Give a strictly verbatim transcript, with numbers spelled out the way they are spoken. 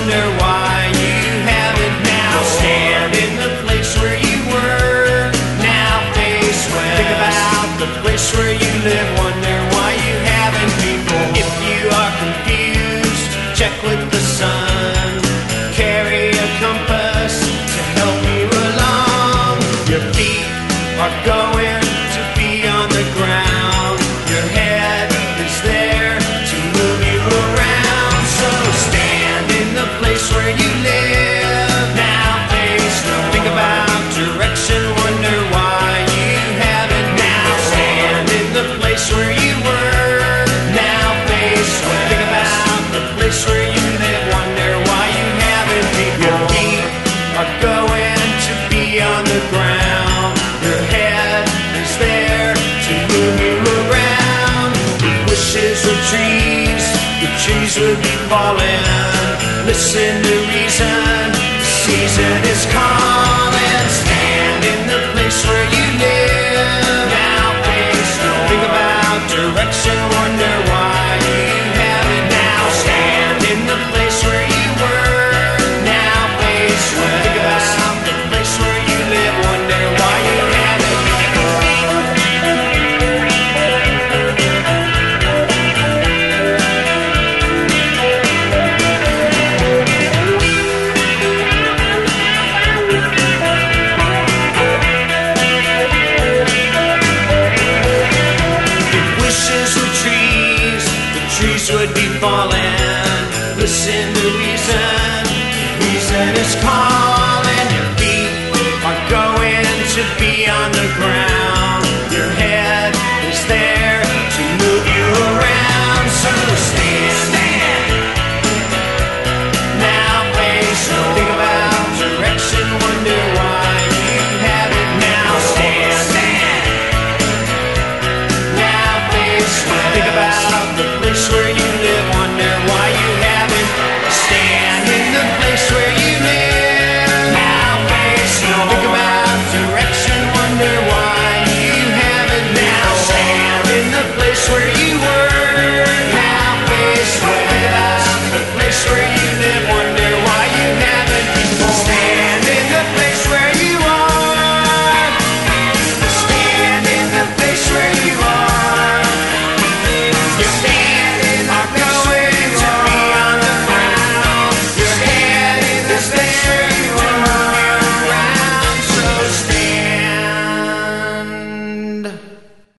wonder why you haven't now. Stand in the place where you were, now face west. Think about the place where you live, wonder why you haven't people. If you are confused, check with the sun. Carry a compass to help you along. Your feet are going to be on the ground. Your head is there to move you around. So stand in the place where you live, now face no. Think about direction, wonder why you haven't now. Stand in the place where you were, now face west. Think about the place where you live, wonder why you haven't people. Your feet are going to be on the ground. Your head is there to move you around. With wishes of trees, the trees will be falling. Listen to reason, the season is calm.